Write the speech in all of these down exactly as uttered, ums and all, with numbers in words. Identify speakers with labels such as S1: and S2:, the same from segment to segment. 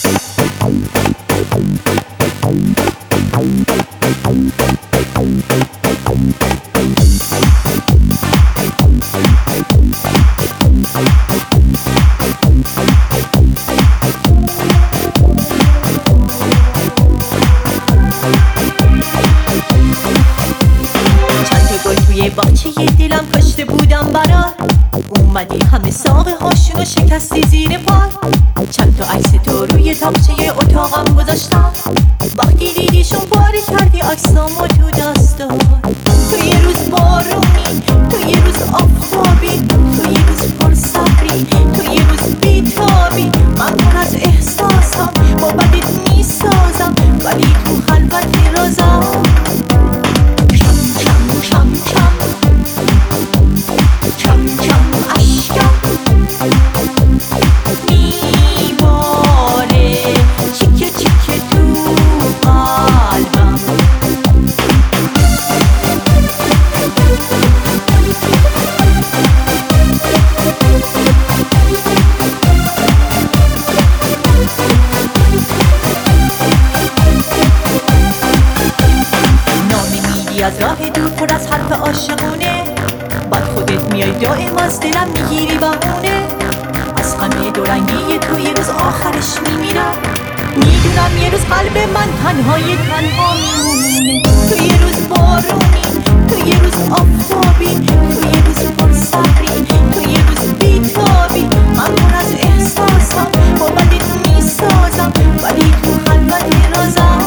S1: باغچه دلم کاشته بودم برات، اومدی همه ساقه هاشونو شکستی زیر پای. چند تا عکس تو روی تاقچه اتاقم گذاشتم، وقتی دیدیشون پاره کردی عکسامو تو دستات. تو یه روز بارونی، تو یه روز آفتابی، تو یه روز پرصبری، تو یه روز بیتابی. من پر از احساسم، با بدت میسازم، ولی تو خلوت رازم از راه دور پر از حرف عاشقونه، بعد خودت میای دائم از دلم میگیری بهونه. از غم دورنگی تو یه روز آخرش میمیرم، میدونم یه روز قلب من تنهای تنها میمونه. تو یه روز بارونی، تو یه روز آفتابی، تو یه روز پرصبری، تو یه روز بیتابی. من پر از احساسم، با بدت میسازم، ولی تو خلوت رازم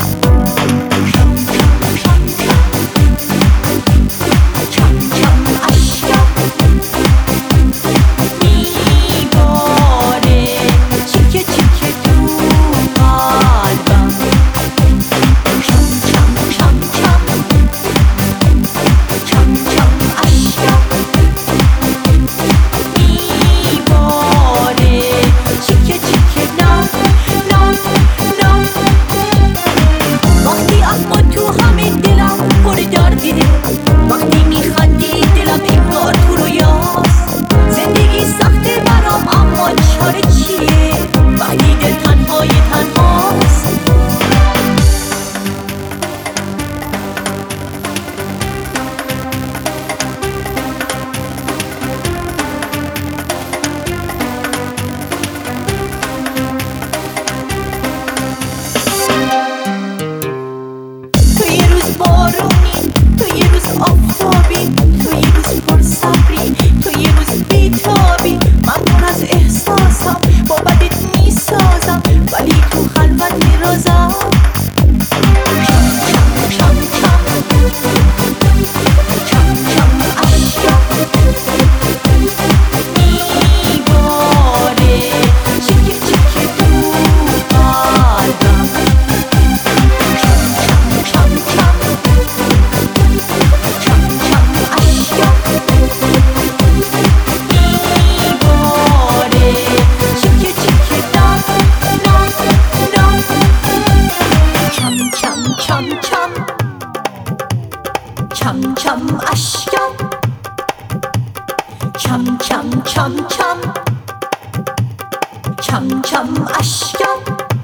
S1: چم چم اشکم، چم چم چم چم، چم چم اشکم.